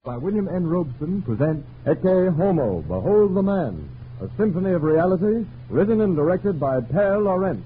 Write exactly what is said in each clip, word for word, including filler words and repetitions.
By William N. Robeson presents Ecce Homo, Behold the Man, a symphony of reality, written and directed by Pere Lorentz.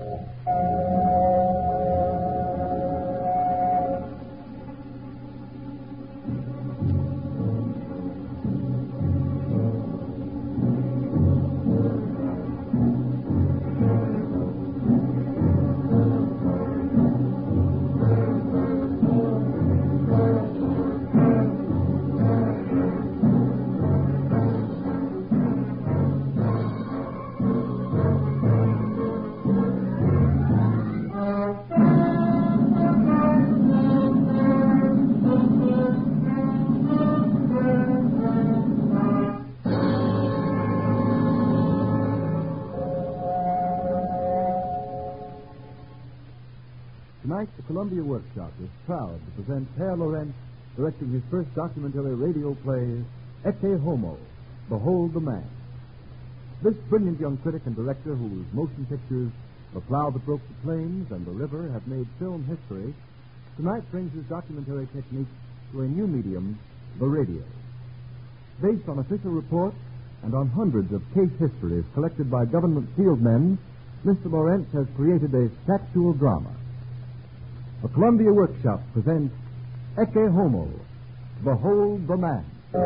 Tonight, the Columbia Workshop is proud to present Pere Lorentz directing his first documentary radio play, Ecce Homo, Behold the Man. This brilliant young critic and director whose motion pictures, The Plow That Broke the Plains and The River, have made film history, tonight brings his documentary technique to a new medium, the radio. Based on official reports and on hundreds of case histories collected by government field men, Mister Lorentz has created a factual drama. The Columbia Workshop presents Ecce Homo, Behold the Man.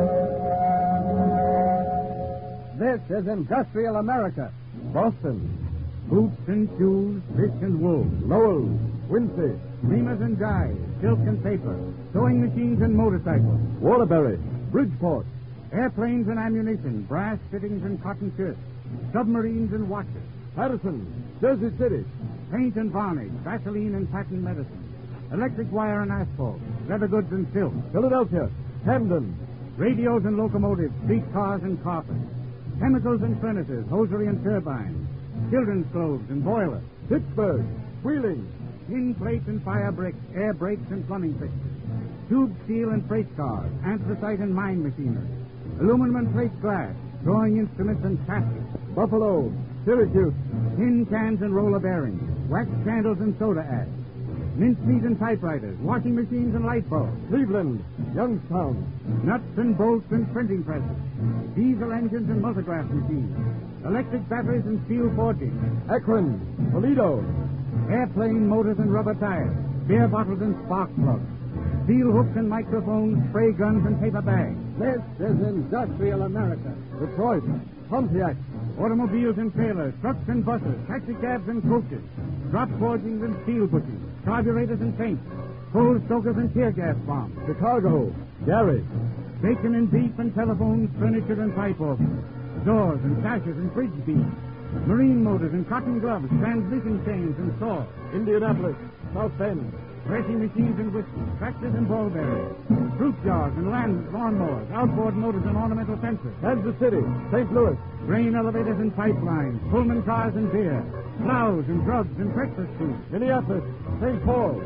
This is Industrial America. Boston, Boots and shoes, fish and wool. Lowell, Quincy, Reamers and dyes, silk and paper, sewing machines and motorcycles. Waterbury, Bridgeport, Airplanes and ammunition, brass fittings and cotton shirts, submarines and watches. Patterson, Jersey City, Paint and varnish, Vaseline and patent medicine, electric wire and asphalt, leather goods and silk, Philadelphia, Camden, radios and locomotives, streetcars and carpets, chemicals and furnaces, hosiery and turbines, children's clothes and boilers, Pittsburgh, Wheeling, tin plates and fire bricks, air brakes and plumbing fixtures, tube steel and freight cars, anthracite and mine machinery, aluminum and plate glass, drawing instruments and chassis, Buffalo, Syracuse, tin cans and roller bearings, wax candles and soda ash, mincemeat and typewriters, washing machines and light bulbs, Cleveland, Youngstown, nuts and bolts and printing presses, diesel engines and multigraph machines, electric batteries and steel forging, Akron, Toledo, airplane motors and rubber tires, beer bottles and spark plugs, steel hooks and microphones, spray guns and paper bags. This is Industrial America. Detroit, Pontiac, Automobiles and trailers, trucks and buses, taxicabs and coaches, drop forgings and steel bushings, carburetors and paints, coal stokers and tear gas bombs, Chicago, Gary, bacon and beef and telephones, furniture and pipe organs, doors and sashes and fridge beams, marine motors and cotton gloves, transmission chains and saws, Indianapolis, South Bend, threshing machines and whistles, tractors and ball bearings, fruit jars and land lawnmowers, outboard motors and ornamental fences, Kansas City, Saint Louis, grain elevators and pipelines, Pullman cars and beer, plows and drugs and breakfast food, Minneapolis, Saint Paul.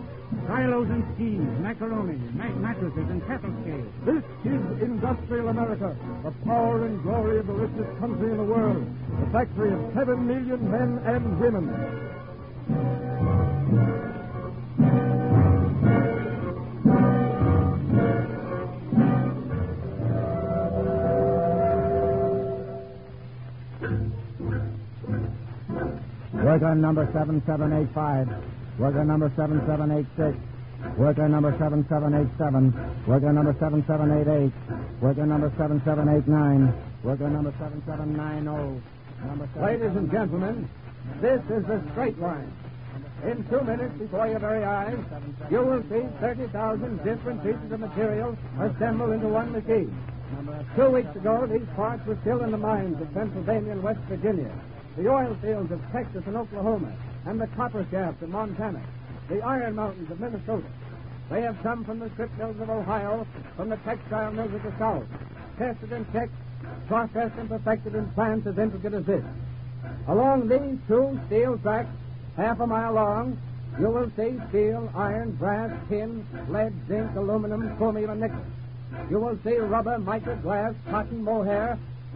silos and skis, macaroni, ma- mattresses and kettle scales. This is Industrial America, the power and glory of the richest country in the world, the factory of seven million men and women. Worker number seven seven eight five. Worker number seven seven eight six. Worker number seven seven eight seven. Worker number seven seven eight eight. Worker number seven seven eight nine. Worker number seven seven nine zero. Number seven, Ladies and gentlemen, this is the straight line. In two minutes before your very eyes, you will see thirty thousand different pieces of material assembled into one machine. Two weeks ago, these parts were still in the mines of Pennsylvania and West Virginia, the oil fields of Texas and Oklahoma, and the copper shafts of Montana, the iron mountains of Minnesota. They have come from the strip mills of Ohio, from the textile mills of the South, tested and checked, processed and perfected in plants as intricate as this. Along these two steel tracks, half a mile long, you will see steel, iron, brass, tin, lead, zinc, aluminum, chromium, and nickel. You will see rubber, micro glass, cotton, mohair,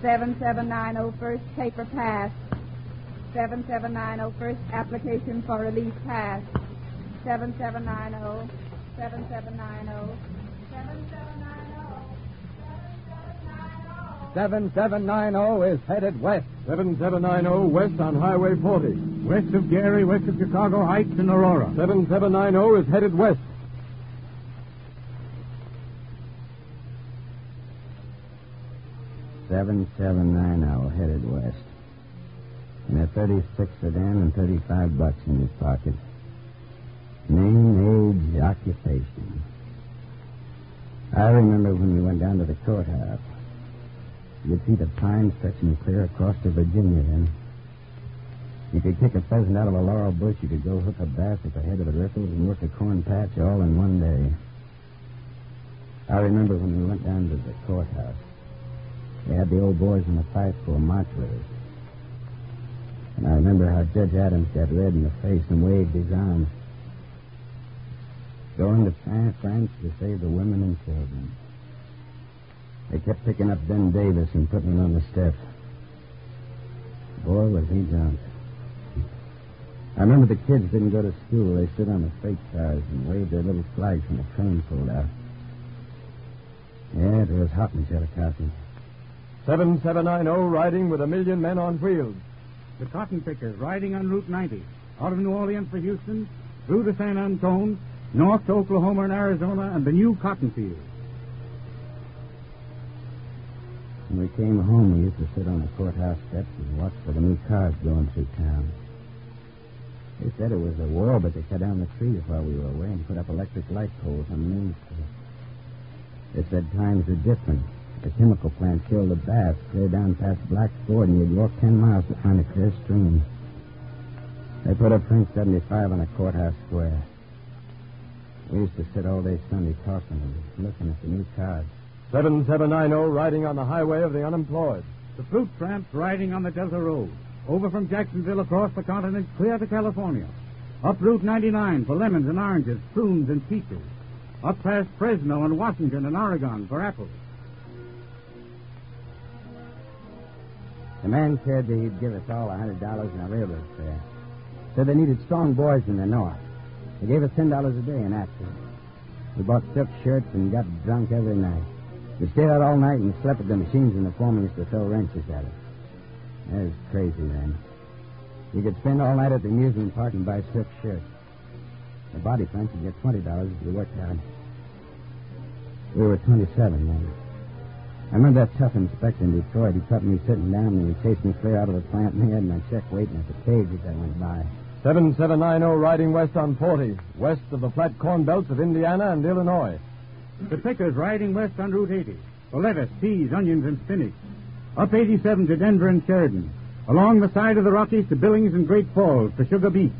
seven seven nine zero first paper pass. seven seven nine zero first application for release pass. seven seven nine zero. seven seven nine zero. seven seven nine zero. seven seven nine zero is headed west. seven seven nine zero west on Highway forty. West of Gary, west of Chicago Heights and Aurora. seven seven nine zero is headed west. seven seven nine zero headed west. And a thirty-six sedan and thirty-five bucks in his pocket. Name, age, occupation. I remember when we went down to the courthouse. You could see the pines stretching clear across to Virginia then. You could kick a pheasant out of a laurel bush. You could go hook a bass at the head of the riffles and work a corn patch all in one day. I remember when we went down to the courthouse. They had the old boys in the fight for a march with us. And I remember how Judge Adams got red in the face and waved his arms. Going to France to save the women and children. They kept picking up Ben Davis and putting him on the steps. Boy, was he drunk. I remember the kids didn't go to school. They stood on the freight cars and waved their little flags when the train pulled out. Yeah, it was hot in Chillicothe. seven seven nine zero riding with a million men on wheels. The cotton pickers riding on Route ninety. Out of New Orleans for Houston, through to San Antone, north to Oklahoma and Arizona, and the new cotton fields. When we came home, we used to sit on the courthouse steps and watch for the new cars going through town. They said it was a war, but they cut down the trees while we were away and put up electric light poles on the main street. They said times are different. The chemical plant killed the bass clear down past Black's Ford, and you'd walk ten miles to find a clear stream. They put up French seventy-five on the courthouse square. We used to sit all day Sunday talking and looking at the new cars. seven seven nine zero riding on the highway of the unemployed. The fruit tramps riding on the Delta Road. Over from Jacksonville across the continent, clear to California. Up Route ninety-nine for lemons and oranges, prunes and peaches. Up past Fresno and Washington and Oregon for apples. The man said that he'd give us all a hundred dollars in a railroad fare. Said they needed strong boys in the north. They gave us ten dollars a day in action. We bought silk shirts and got drunk every night. We stayed out all night and slept at the machines, and the foreman used to throw wrenches at us. That was crazy then. You could spend all night at the amusement park and buy silk shirts. The body plant would get twenty dollars if you worked hard. We were twenty-seven then. I remember that tough inspector in Detroit. He caught me sitting down and he chased me clear out of the plant, and he had my check waiting at the cage as I went by. seven seven nine zero riding west on forty, west of the flat corn belts of Indiana and Illinois. The pickers riding west on Route eighty. For lettuce, peas, onions, and spinach. Up eighty-seven to Denver and Sheridan. Along the side of the Rockies to Billings and Great Falls for sugar beet.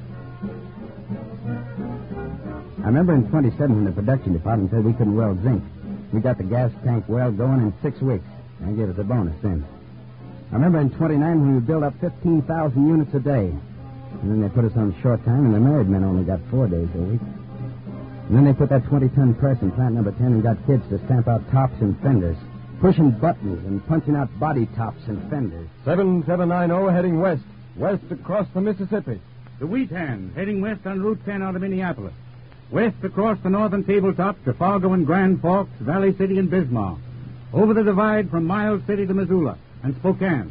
I remember in twenty-seven when the production department said we couldn't weld zinc. We got the gas tank weld going in six weeks. They gave us a bonus then. I remember in twenty-nine when we built up fifteen thousand units a day. And then they put us on short time, and the married men only got four days a week. And then they put that twenty-ton press in plant number ten and got kids to stamp out tops and fenders, pushing buttons and punching out body tops and fenders. seven seven nine zero heading west, west across the Mississippi. The wheat hands heading west on Route ten out of Minneapolis. West across the northern tabletop to Fargo and Grand Forks, Valley City and Bismarck. Over the divide from Miles City to Missoula and Spokane.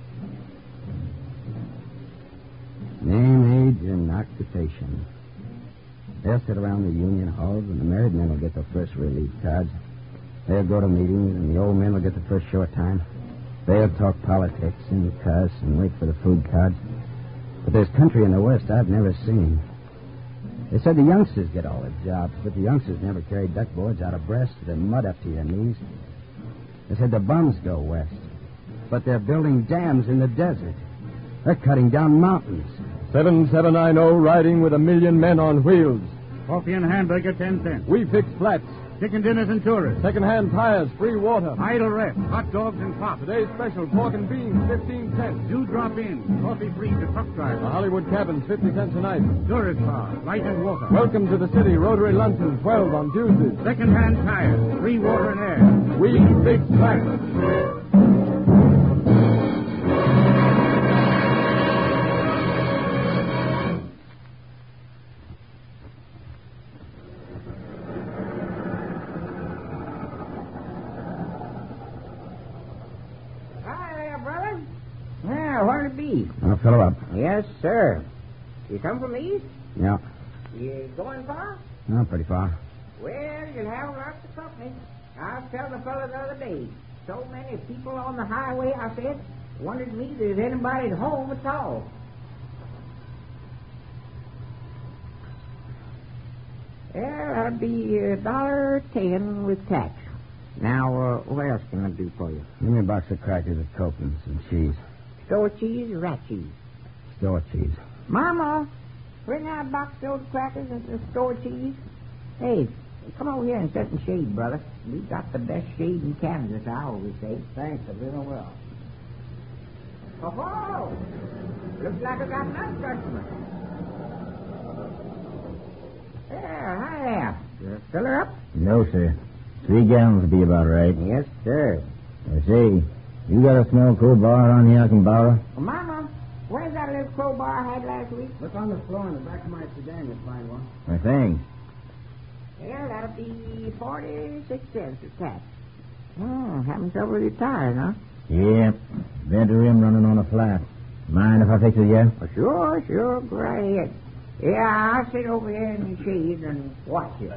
Name, age, and occupation. They'll sit around the union halls, and the married men will get the first relief cards. They'll go to meetings, and the old men will get the first short time. They'll talk politics and cuss and wait for the food cards. But there's country in the West I've never seen. They said the youngsters get all the jobs, but the youngsters never carry duckboards out of breast with mud up to your knees. They said the bums go west, but they're building dams in the desert. They're cutting down mountains. seven seven nine zero riding with a million men on wheels. Coffee and hamburger, ten cents. We fix flats. Chicken dinners and tourists. Second-hand tires, free water. Idle rest, hot dogs and pop. Today's special, pork and beans, fifteen cents. Do drop in. Coffee free to truck drivers. The Hollywood cabins, fifty cents a night. Tourist bars, light and water. Welcome to the city. Rotary luncheon, twelve on Tuesdays. Second-hand tires, free water and air. We fix flats. Yeah, where'd it be? I'll fill her up. Yes, sir. You come from the east? Yeah. You going far? No, pretty far. Well, you'll have lots of company. I was telling the fellow the other day. So many people on the highway, I said, wondered me if there's anybody at home at all. Well, that'll be a dollar ten with tax. Now, uh, what else can I do for you? Give me a box of crackers with Coke and some cheese. Store cheese or rat cheese? Store cheese. Mama, bring out a box of those crackers and some store cheese. Hey, come over here and sit in shade, brother. We've got the best shade in Kansas, I always say. Thanks, I really will. Oh, ho! Looks like I got another customer. Yeah, hi there. You fill her up? No, sir. Three gallons will be about right. Yes, sir. I say, you got a small crowbar on here I can borrow? Well, Mama, where's that little crowbar I had last week? Look on the floor in the back of my sedan, you'll find one. I think. Well, that'll be forty-six cents of tax. Hmm, having trouble with your tires, huh? Yeah. Bent rim running on a flat. Mind if I fix it yet? Well, sure, sure. Go right ahead. Yeah, I'll sit over here in the shade and watch you.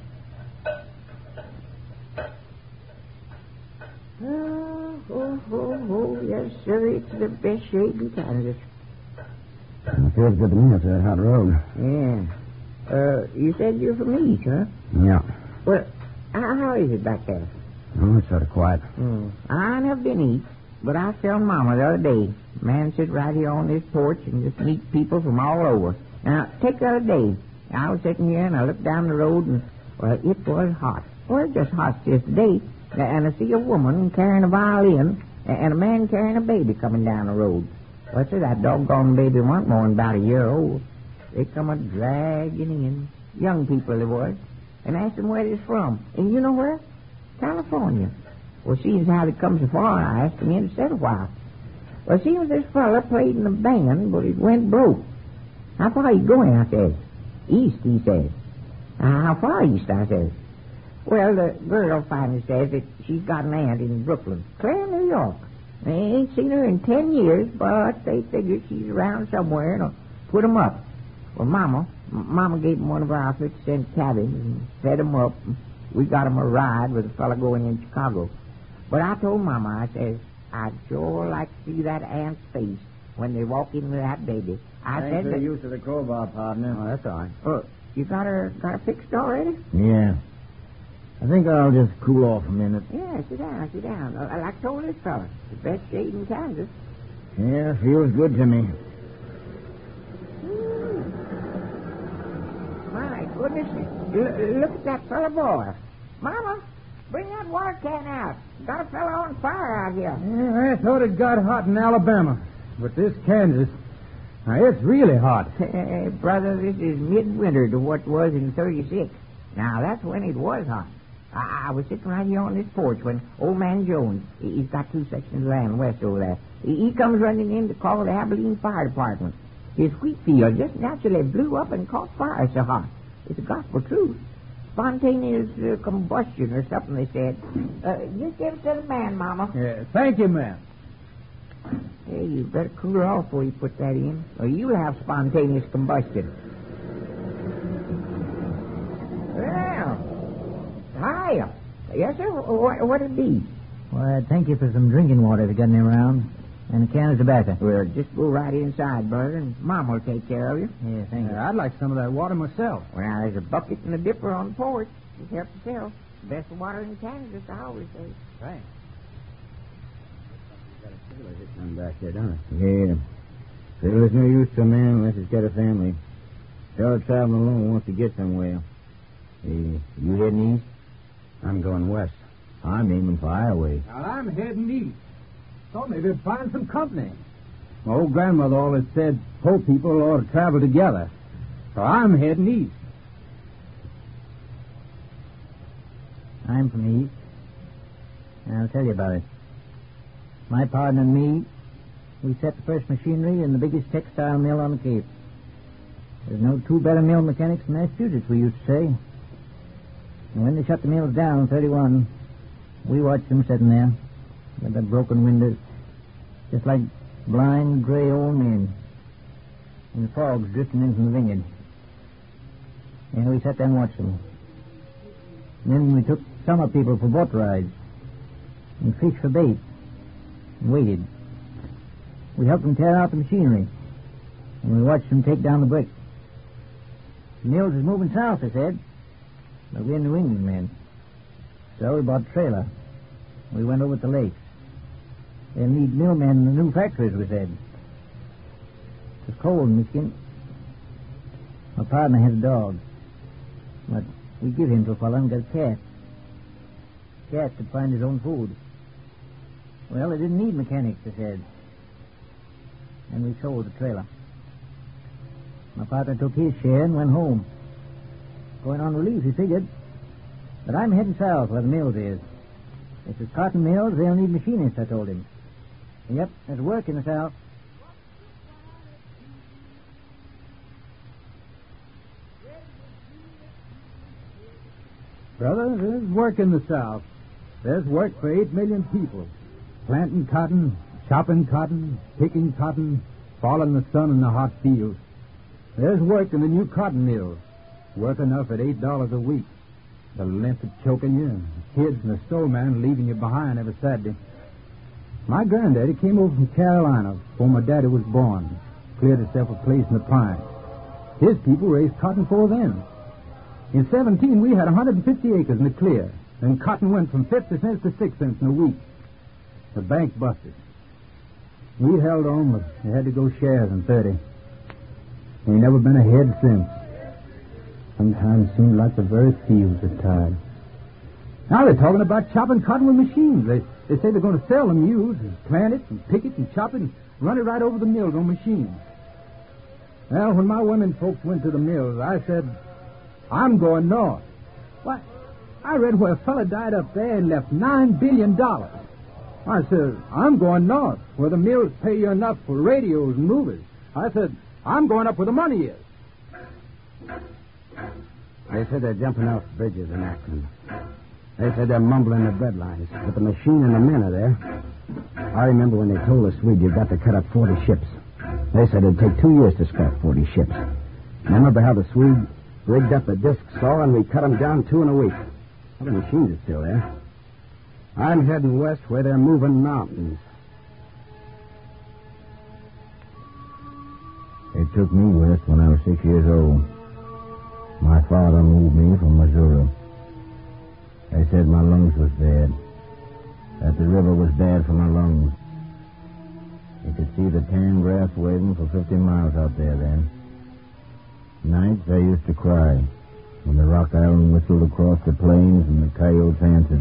Oh, oh, oh, oh, yes, sir. It's the best shade in Kansas. It feels good to me after that hot road. Yeah. Uh, you said you're from East, huh? Yeah. Well, how, how is it back there? Oh, it's sort of quiet. Hmm. I never been East, but I was telling Mama the other day, man sit right here on this porch and just meet people from all over. Now, take the other day. I was sitting here and I looked down the road and, well, it was hot. Well, it just hot just today. And I see a woman carrying a violin and a man carrying a baby coming down the road. Well, I said that doggone baby weren't more than about a year old. They come a dragging in. Young people they was. And asked them where they're from. And you know where? California. Well, seeing how they come so far, I asked them in to sit a while. Well, seems this fella played in a band, but it went broke. How far are you going? I said. East, he said. Uh, how far east? I said. Well, the girl finally says that she's got an aunt in Brooklyn, clear New York. They ain't seen her in ten years, but they figure she's around somewhere and will put 'em up. Well, Mama, M- Mama gave 'em one of our fifty cent cabins and set 'em up. We got 'em a ride with a fella going in Chicago. But I told Mama, I says, I'd sure like to see that aunt's face when they walk in with that baby. I Thanks said for that... the use of the crowbar, partner. Oh, that's all right. Oh, you got her, got her fixed already? Yeah. I think I'll just cool off a minute. Yeah, sit down, sit down. Uh, like I told this fella, the best shade in Kansas. Yeah, feels good to me. Mm. My goodness, L- look at that fella boy. Mama, bring that water can out. Got a fella on fire out here. Yeah, I thought it got hot in Alabama. But this Kansas, now it's really hot. Hey, brother, this is midwinter to what was in thirty-six. Now, that's when it was hot. I, I was sitting right here on this porch when old man Jones, he, he's got two sections of land west over there, he, he comes running in to call the Abilene Fire Department. His wheat field just naturally blew up and caught fire so hot. It's the gospel truth. Spontaneous uh, combustion or something, they said. Uh, just give it to the man, Mama. Yeah, thank you, ma'am. Hey, you better cool her off before you put that in, or you'll have spontaneous combustion. Well, hi. Yes, sir. What, what'd it be? Well, thank you for some drinking water if you got any around. And a can of tobacco. Well, just go right inside, brother, and Mama will take care of you. Yeah, thank you. Uh, I'd like some of that water myself. Well, now, there's a bucket and a dipper on the porch. Just help yourself. Best water in Kansas, I always say. Thanks. Come back there, don't it? Yeah. Still, there's no use to a man unless he's got a family. Fellow traveling alone wants to get somewhere. Hey, you heading east? I'm going west. I'm aiming for Iowa. Well, I'm heading east. Thought maybe I'd find some company. My old grandmother always said poor people ought to travel together. So I'm heading east. I'm from the east. And I'll tell you about it. My partner and me, we set the first machinery in the biggest textile mill on the Cape. There's no two better mill mechanics in Massachusetts, we used to say. And when they shut the mills down in thirty-one, we watched them sitting there with the broken windows, just like blind, gray old men. And the fog's drifting in from the vineyard. And we sat there and watched them. And then we took summer people for boat rides and fished for bait and waited. We helped them tear out the machinery, and we watched them take down the bricks. The mills is moving south, they said, but we're New England men. So we bought a trailer. We went over to the lakes. They'll need millmen in the new factories, we said. It was cold in Michigan. My partner had a dog, but we give him to a fellow and got a cat. Cat could find his own food. Well, they didn't need mechanics, they said. And we sold the trailer. My partner took his share and went home. Going on relief, he figured. But I'm heading south where the mills is. If there's cotton mills, they'll need machinists, I told him. Yep, there's work in the south. Brother, there's work in the South. There's work for eight million people. Planting cotton, chopping cotton, picking cotton, following the sun in the hot fields. There's work in the new cotton mills. Work enough at eight dollars a week. The length of choking you, and the kids and the store man leaving you behind every Saturday. My granddaddy came over from Carolina before my daddy was born. Cleared himself a place in the pines. His people raised cotton for them. In seventeen, we had one hundred fifty acres in the clear, and cotton went from fifty cents to six cents in a week. The bank busted. We held on, but we had to go shares in thirty. We never been ahead since. Sometimes it seemed like the very fields are tired. Now they're talking about chopping cotton with machines. They they say they're going to sell the mules and plant it and pick it and chop it and run it right over the mills on machines. Well, when my women folks went to the mills, I said, I'm going north. Why, I read where a fella died up there and left nine billion dollars. I said, I'm going north, where the mills pay you enough for radios and movies. I said, I'm going up where the money is. They said they're jumping off bridges in Akron. They said they're mumbling the bread lines, but the machine and the men are there. I remember when they told us Swede you've got to cut up forty ships. They said it'd take two years to scrap forty ships. Remember how the Swede rigged up a disc saw and we cut them down two in a week? Well, the machines are still there. I'm heading west where they're moving mountains. It took me west when I was six years old. My father moved me from Missouri. They said my lungs was bad. That the river was bad for my lungs. You could see the tan grass waving for fifty miles out there then. Nights I used to cry when the Rock Island whistled across the plains and the coyotes answered.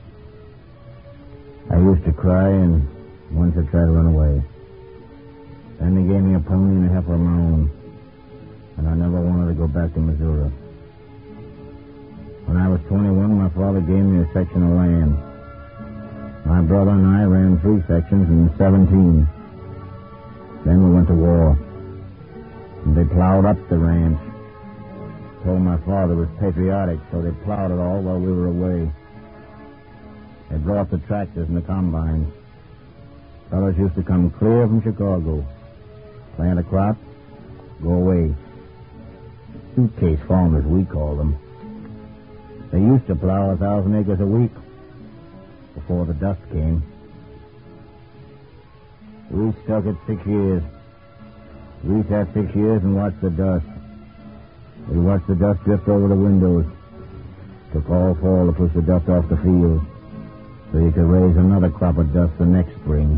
I used to cry, and once I tried to run away. Then they gave me a pony and a heifer of my own, and I never wanted to go back to Missouri. When I was twenty-one, my father gave me a section of land. My brother and I ran three sections in seventeen. Then we went to war. And they plowed up the ranch. Told my father was patriotic, so they plowed it all while we were away. They brought the tractors and the combines. Fellows used to come clear from Chicago, plant a crop, go away. Suitcase farmers, we call them. They used to plow a thousand acres a week before the dust came. We stuck it six years. We sat six years and watched the dust. We watched the dust drift over the windows. Took all fall to push the dust off the field so you could raise another crop of dust the next spring.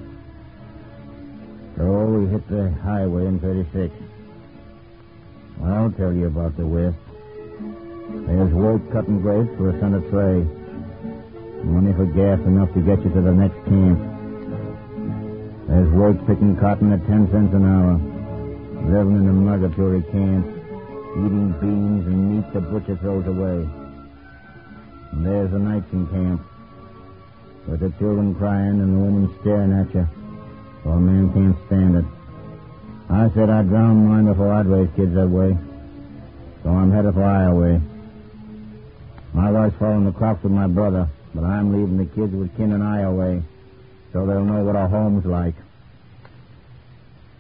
So we hit the highway in thirty-six. Well, I'll tell you about the West. There's work cutting grapes for a cent a tray. Money for gas enough to get you to the next camp. There's work picking cotton at ten cents an hour. Living in the migratory camps. Eating beans and meat the butcher throws away. And there's the nights in camp. With the children crying and the women staring at you. So a man can't stand it. I said I'd drown mine before I'd raise kids that way. So I'm headed for Iowa. My wife's following the crops with my brother, but I'm leaving the kids with Ken and Iowa, so they'll know what our home's like.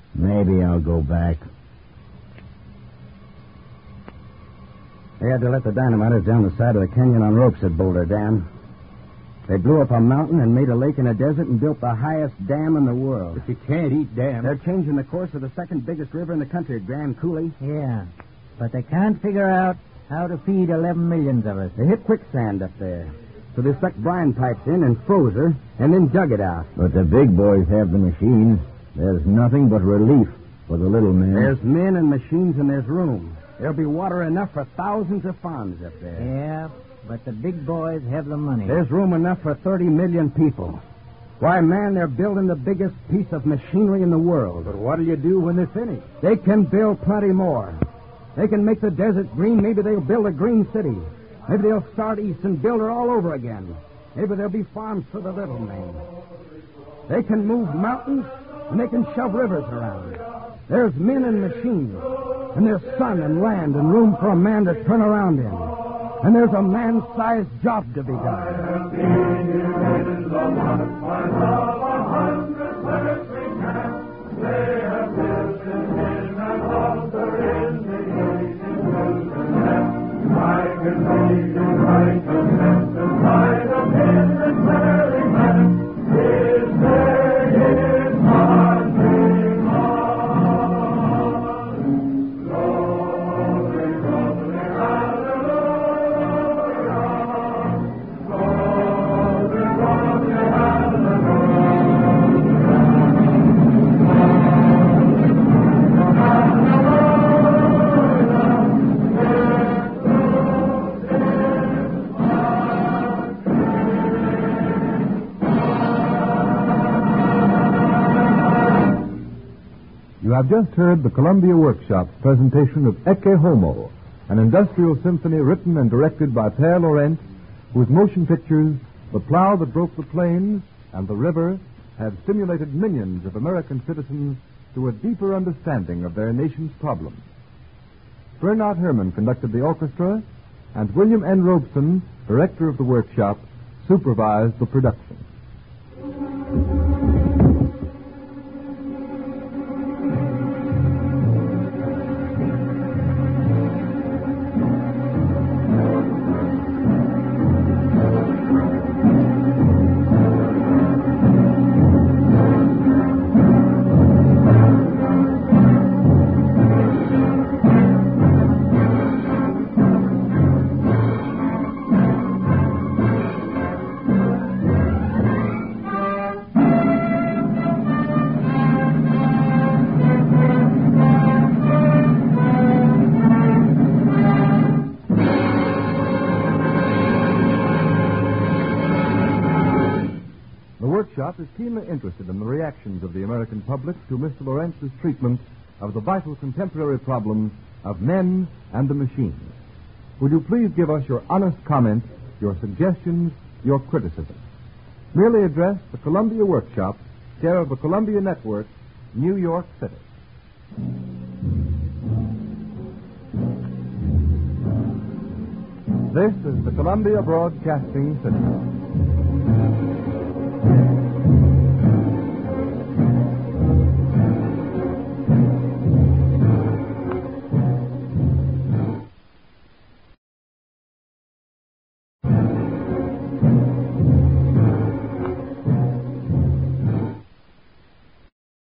Maybe I'll go back. They had to let the dynamiters down the side of the canyon on ropes at Boulder Dam. They blew up a mountain and made a lake in a desert and built the highest dam in the world. But you can't eat dams. They're changing the course of the second biggest river in the country, Grand Coulee. Yeah, but they can't figure out how to feed eleven millions of us. They hit quicksand up there. So they stuck brine pipes in and froze her and then dug it out. But the big boys have the machines. There's nothing but relief for the little men. There's men and machines and there's room. There'll be water enough for thousands of farms up there. Yeah, but the big boys have the money. There's room enough for thirty million people. Why, man, they're building the biggest piece of machinery in the world. But what'll you do when they're finished? They can build plenty more. They can make the desert green. Maybe they'll build a green city. Maybe they'll start east and build her all over again. Maybe there'll be farms for the little men. They can move mountains and they can shove rivers around. There's men and machines. And there's sun and land and room for a man to turn around in. And there's a man-sized job to be done. You have just heard the Columbia Workshop's presentation of Ecce Homo, an industrial symphony written and directed by Pere Laurent, whose motion pictures, The Plow That Broke the Plains and The River, have stimulated millions of American citizens to a deeper understanding of their nation's problems. Bernard Herrmann conducted the orchestra, and William N. Robeson, director of the workshop, supervised the production. Workshop is keenly interested in the reactions of the American public to Mister Lawrence's treatment of the vital contemporary problems of men and the machines. Would you please give us your honest comments, your suggestions, your criticism? Merely address the Columbia Workshop, care of the Columbia Network, New York City. This is the Columbia Broadcasting System.